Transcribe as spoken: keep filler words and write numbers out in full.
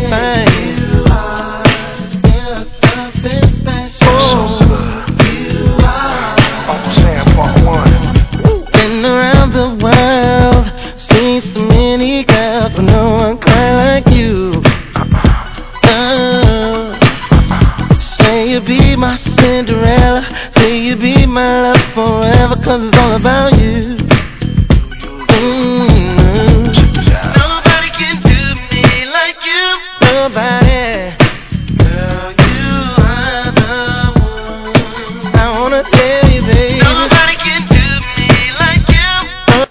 find you. You are, you're something special. So you are. Uncle Sam, part one. Been around the world, seen so many girls, but no one quite like you. Uh, say you be my Cinderella, say you be my love forever, 'cause it's all about you.